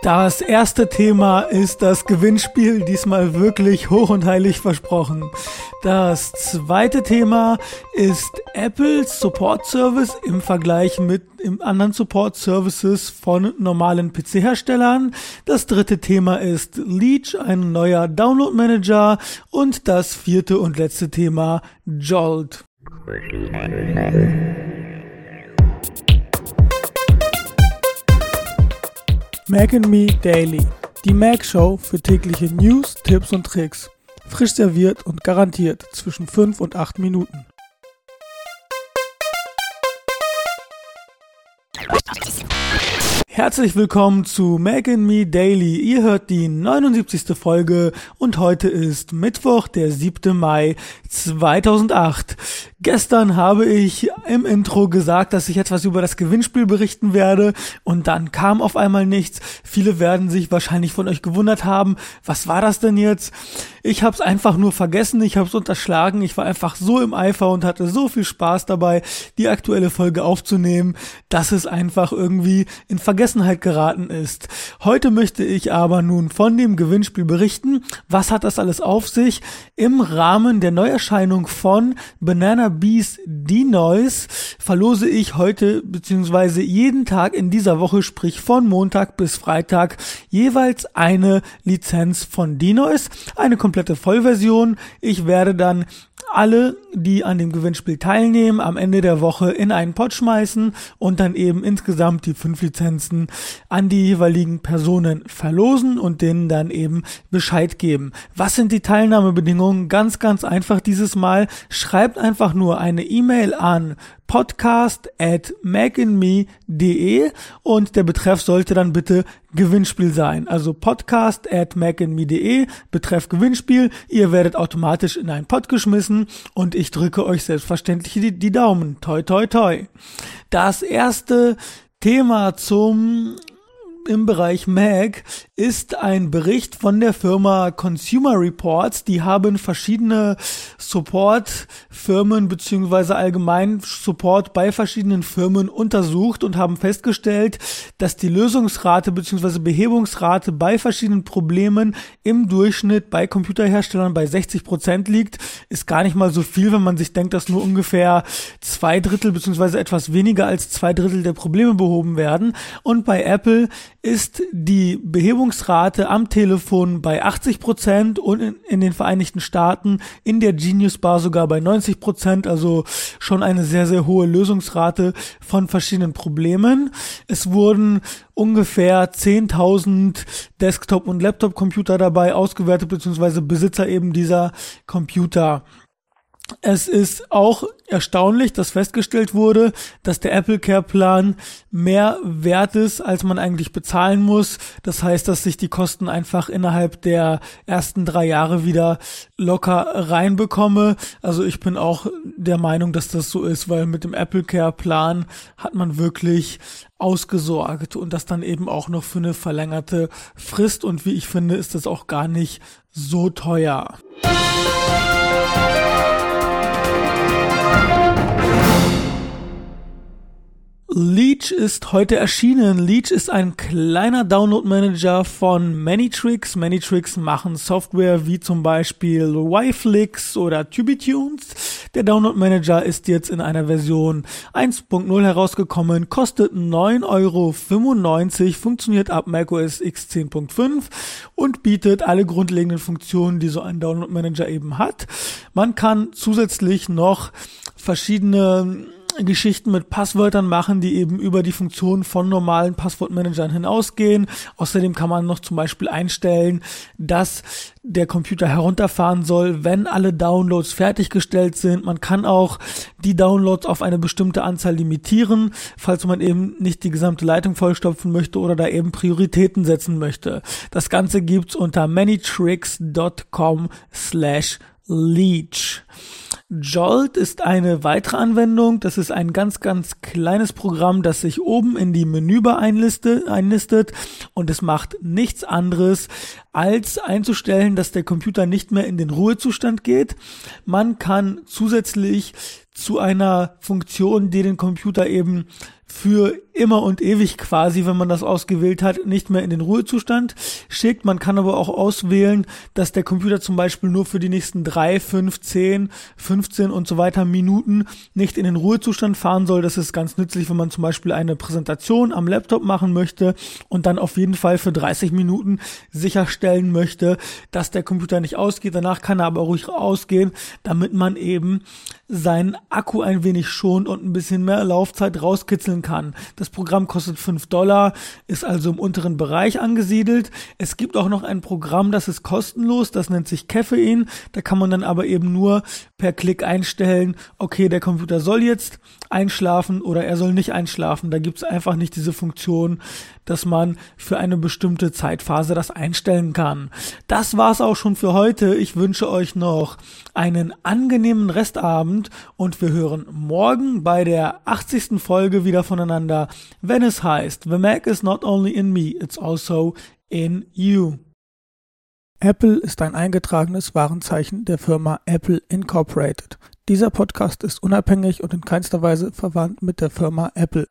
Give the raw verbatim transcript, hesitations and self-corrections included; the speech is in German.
Das erste Thema ist das Gewinnspiel, diesmal wirklich hoch und heilig versprochen. Das zweite Thema ist Apples Support Service im Vergleich mit anderen Support Services von normalen P C-Herstellern. Das dritte Thema ist Leech, ein neuer Download Manager. Und das vierte und letzte Thema Jolt. Mac and Me Daily, die Mac Show für tägliche News, Tipps und Tricks. Frisch serviert und garantiert zwischen fünf und acht Minuten. Herzlich willkommen zu Mac and Me Daily. Ihr hört die neunundsiebzigste Folge und heute ist Mittwoch, der siebte Mai zweitausendacht. Gestern habe ich im Intro gesagt, dass ich etwas über das Gewinnspiel berichten werde und dann kam auf einmal nichts. Viele werden sich wahrscheinlich von euch gewundert haben, was war das denn jetzt? Ich habe es einfach nur vergessen, ich habe es unterschlagen. Ich war einfach so im Eifer und hatte so viel Spaß dabei, die aktuelle Folge aufzunehmen, dass es einfach irgendwie in Vergessenheit geraten ist. Heute möchte ich aber nun von dem Gewinnspiel berichten. Was hat das alles auf sich? Im Rahmen der Neuerscheinung von Banana Beast denoise verlose ich heute bzw. jeden Tag in dieser Woche, sprich von Montag bis Freitag, jeweils eine Lizenz von denoise, eine komplette Vollversion. Ich werde dann alle, die an dem Gewinnspiel teilnehmen, am Ende der Woche in einen Pot schmeißen und dann eben insgesamt die fünf Lizenzen an die jeweiligen Personen verlosen und denen dann eben Bescheid geben. Was sind die Teilnahmebedingungen? Ganz, ganz einfach dieses Mal. Schreibt einfach nur eine E-Mail an podcast at macandme punkt de und der Betreff sollte dann bitte Gewinnspiel sein. Also podcast at macandme punkt de, Betreff Gewinnspiel. Ihr werdet automatisch in einen Pot geschmissen und ich drücke euch selbstverständlich die, die Daumen. Toi, toi, toi. Das erste Thema zum im Bereich Mac ist ein Bericht von der Firma Consumer Reports. Die haben verschiedene Support-Firmen beziehungsweise allgemein Support bei verschiedenen Firmen untersucht und haben festgestellt, dass die Lösungsrate beziehungsweise Behebungsrate bei verschiedenen Problemen im Durchschnitt bei Computerherstellern bei sechzig Prozent liegt. Ist gar nicht mal so viel, wenn man sich denkt, dass nur ungefähr zwei Drittel beziehungsweise etwas weniger als zwei Drittel der Probleme behoben werden. Und bei Apple ist die Behebungsrate am Telefon bei achtzig Prozent und in, in den Vereinigten Staaten in der Genius Bar sogar bei neunzig Prozent, also schon eine sehr, sehr hohe Lösungsrate von verschiedenen Problemen. Es wurden ungefähr zehntausend Desktop- und Laptop-Computer dabei ausgewertet, beziehungsweise Besitzer eben dieser Computer. Es ist auch erstaunlich, dass festgestellt wurde, dass der Apple Care Plan mehr wert ist, als man eigentlich bezahlen muss. Das heißt, dass sich die Kosten einfach innerhalb der ersten drei Jahre wieder locker reinbekomme. Also ich bin auch der Meinung, dass das so ist, weil mit dem Apple Care Plan hat man wirklich ausgesorgt und das dann eben auch noch für eine verlängerte Frist. Und wie ich finde, ist das auch gar nicht so teuer. Leech ist heute erschienen. Leech ist ein kleiner Download-Manager von Manytrix. Manytrix machen Software wie zum Beispiel Yflix oder TubiTunes. Der Download-Manager ist jetzt in einer Version eins Punkt null herausgekommen, kostet neun Euro fünfundneunzig, funktioniert ab macOS X zehn Punkt fünf und bietet alle grundlegenden Funktionen, die so ein Download-Manager eben hat. Man kann zusätzlich noch verschiedene Geschichten mit Passwörtern machen, die eben über die Funktion von normalen Passwortmanagern hinausgehen. Außerdem kann man noch zum Beispiel einstellen, dass der Computer herunterfahren soll, wenn alle Downloads fertiggestellt sind. Man kann auch die Downloads auf eine bestimmte Anzahl limitieren, falls man eben nicht die gesamte Leitung vollstopfen möchte oder da eben Prioritäten setzen möchte. Das Ganze gibt's unter manytrix dot com slash Leech. Jolt ist eine weitere Anwendung. Das ist ein ganz, ganz kleines Programm, das sich oben in die Menübar einlistet, einlistet und es macht nichts anderes, als einzustellen, dass der Computer nicht mehr in den Ruhezustand geht. Man kann zusätzlich zu einer Funktion, die den Computer eben für immer und ewig quasi, wenn man das ausgewählt hat, nicht mehr in den Ruhezustand schickt. Man kann aber auch auswählen, dass der Computer zum Beispiel nur für die nächsten drei, fünf, zehn, fünfzehn und so weiter Minuten nicht in den Ruhezustand fahren soll. Das ist ganz nützlich, wenn man zum Beispiel eine Präsentation am Laptop machen möchte und dann auf jeden Fall für dreißig Minuten sicherstellen möchte, dass der Computer nicht ausgeht. Danach kann er aber ruhig ausgehen, damit man eben seinen Akku ein wenig schont und ein bisschen mehr Laufzeit rauskitzeln kann. Das Programm kostet fünf Dollar, ist also im unteren Bereich angesiedelt. Es gibt auch noch ein Programm, das ist kostenlos, das nennt sich Caffeine. Da kann man dann aber eben nur per Klick einstellen, okay, der Computer soll jetzt einschlafen oder er soll nicht einschlafen. Da gibt es einfach nicht diese Funktion, dass man für eine bestimmte Zeitphase das einstellen kann. Das war's auch schon für heute. Ich wünsche euch noch einen angenehmen Restabend und wir hören morgen bei der achtzigsten Folge wieder voneinander, wenn es heißt, The Mac is not only in me, it's also in you. Apple ist ein eingetragenes Warenzeichen der Firma Apple Incorporated. Dieser Podcast ist unabhängig und in keinster Weise verwandt mit der Firma Apple.